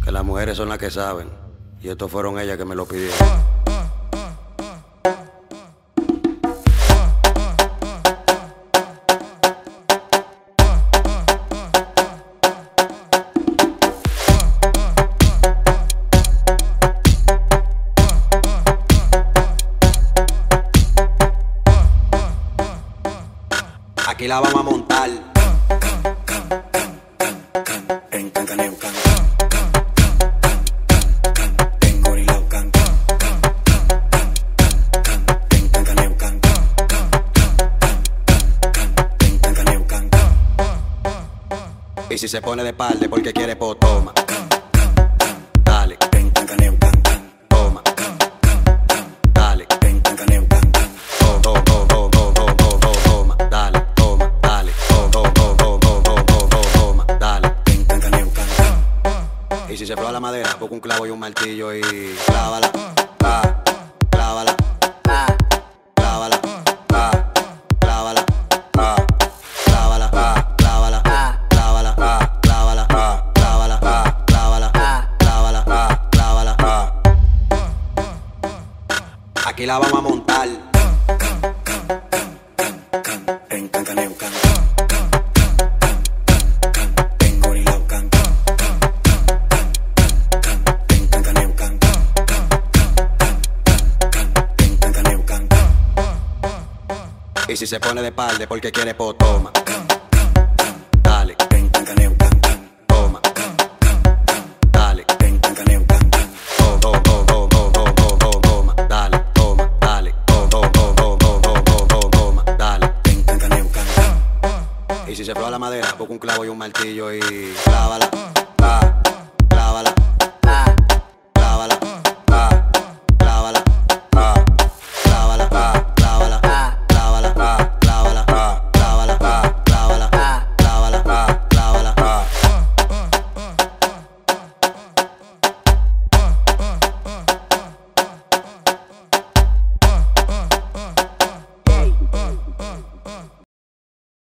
que las mujeres son las que saben. Y estos fueron ellas que me lo pidieron. Aquí la vamos a montar. En Cancaneucan. En Gorilaucan. En Cancaneucan. En Cancaneucan. Y si se pone de palde porque quiere, pues toma. Dale, En Cancaneucan. toma. Dale, En Cancaneucan. toma, toma, dale, toma, dale, toma, dale. En Cancaneucan. Y si se floja la madera, busca un clavo y un martillo y clávala, clávala, clávala, clávala, clávala, clávala, clávala, clávala, clávala, clávala, clávala. Aquí la vamos a montar. En Cancaneucan. En Gorilaucan. En Cancaneucan. En Cancaneucan. Y si se pone de palde porque quiere, pues toma. Dale, En Cancaneucan. toma. Dale, En Cancaneucan. toma, dale, toma, dale, toma, dale. En Cancaneucan. Y si se floja la madera, busca un clavo y un martillo y clávala,